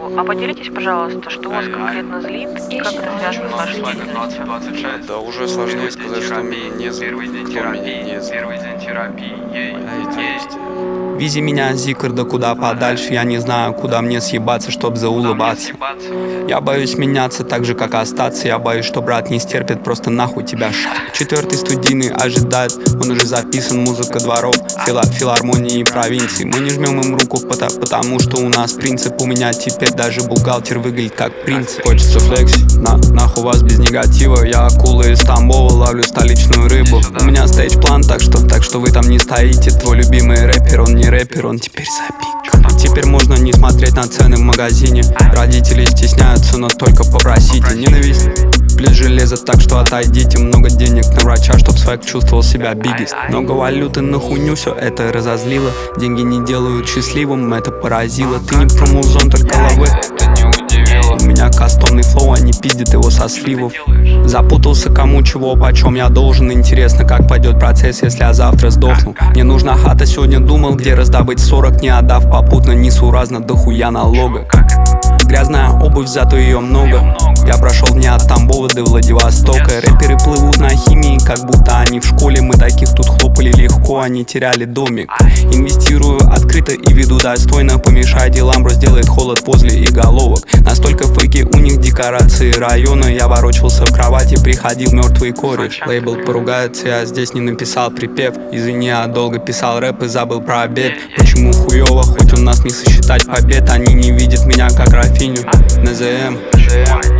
А поделитесь, пожалуйста, что вас конкретно злит и как это связано с вашей деятельностью? Да уже сложнее сказать, что меня не злит, кто меня не злит. Моя деятельность. Вези меня, Зикр, да куда подальше. Я не знаю, куда мне съебаться, чтоб заулыбаться. Я боюсь меняться так же, как остаться. Я боюсь, что брат не стерпит, просто нахуй тебя шаг. 4-й студийный ожидает, он уже записан, музыка дворов, филармонии и провинции. Мы не жмем им руку, потому что у нас принцип. У меня теперь даже бухгалтер выглядит как принц. Хочется флексить, нахуй вас без негатива. Я акула из Тамбова, ловлю столичную рыбу. У меня стейдж-план, так что вы там не стоите. Твой любимый рэпер, он не рэпер, он теперь запик. Теперь можно не смотреть на цены в магазине. Родители стесняются, но только попросите. Ненависть плюс железо, так что отойдите. Много денег на врача, чтоб свек чувствовал себя бигест. Много валюты на хуйню, все это разозлило. Деньги не делают счастливым, это поразило. Ты не про музон, только лавы. У меня кастомный флоу, они пиздят его со сливов. Запутался, кому чего, почем я должен. Интересно, как пойдет процесс, если я завтра сдохну. Мне нужна хата, сегодня думал, где раздобыть 40, не отдав попутно несуразно дохуя налога. Грязная обувь, зато ее много. Я прошел не от Тамбова до Владивостока. Рэперы плывут на химии, как будто они в школе. Мы таких тут хлопали легко, они теряли домик. Инвестирую открыто и веду достойно. Помешай делам, бро, сделает холод возле иголовок. Настолько фейки, у них декорации района. Я ворочался в кровати, приходил мертвый кореш. Лейбл поругается, я здесь не написал припев. Извини, я долго писал рэп и забыл про обед. Почему хуёво, хоть у нас не сосчитать побед. Они не видят меня как Рафиню. НЗМ.